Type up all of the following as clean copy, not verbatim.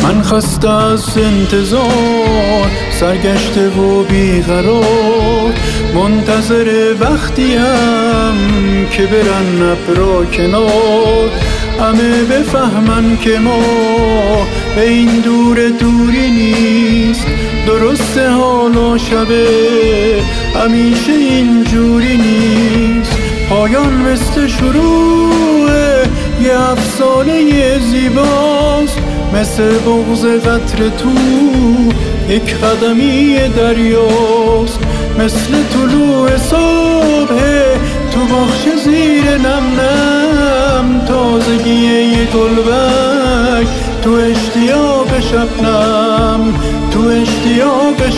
من خسته از انتظار، سرگشته و بیقرار، منتظر وقتیم که برن ابرا کنار. همه بفهمن که ما به این دوری نیست، درسته حالا شبه همیشه اینجوری نیست. پایان مثل شروع یه افسانه زیباست، مثل بغض قطره تو یک قدمی دریاست، مثل طلوع صبح تو باغچه زیر نم نم، تازگی یه گلبرگ تو اشتیاق شبنم، تو اشتیاق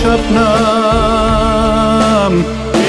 شبنم.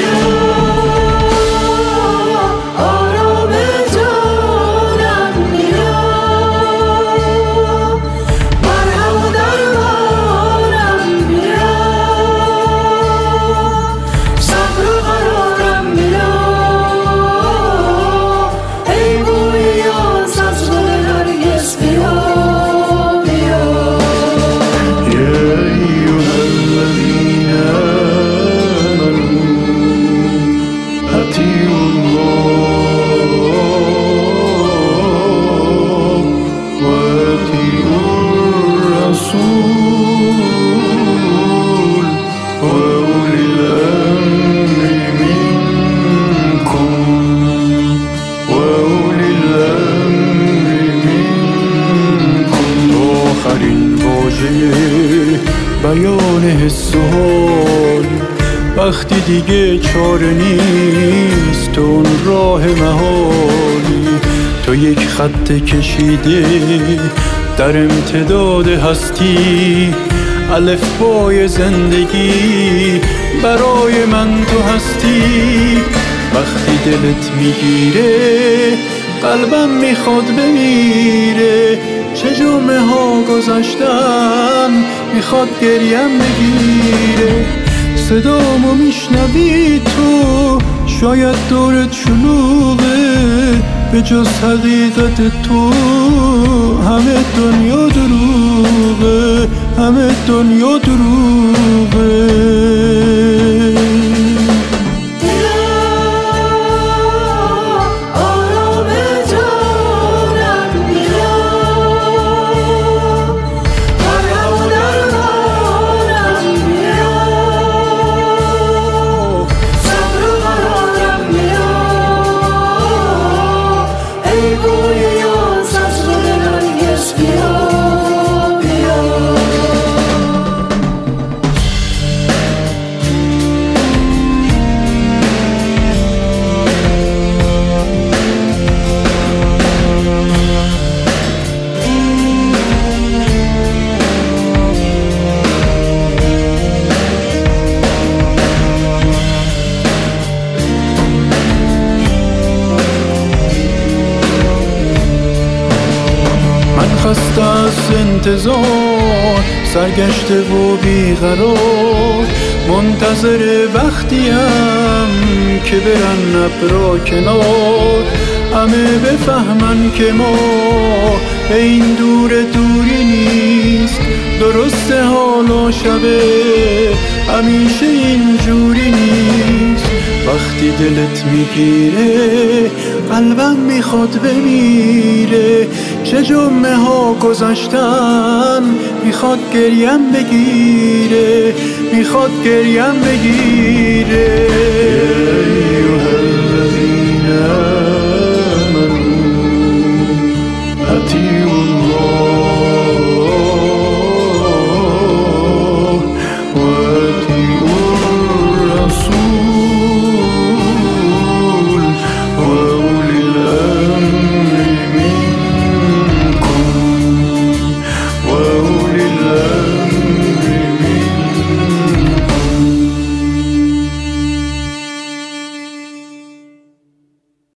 بیان حس و حال وقتی دیگه چاره نیست، تو اون راه محالی، تو یک خط کشیده در امتداد هستی، الفبای زندگی برای من تو هستی. وقتی دلت میگیره قلبم میخواد بمیره، چه جمعه ها گذشتن میخواد گریم بگیره. صدامو میشنوی تو، شاید دورت شلوغه، به جز حقیقت تو همه دنیا دروغه، همه دنیا دروغه. خسته از انتظار، سرگشته و بیقرار، منتظر وقتیم که برن ابرا کنار. همه بفهمن که ما به این دوری نیست، درسته حالا شبه همیشه اینجوری نیست. وقتی دلت میگیره قلبم میخواد بمیره، چه جمعه ها گذشتن میخواد گریم بگیره، میخواد گریم بگیره.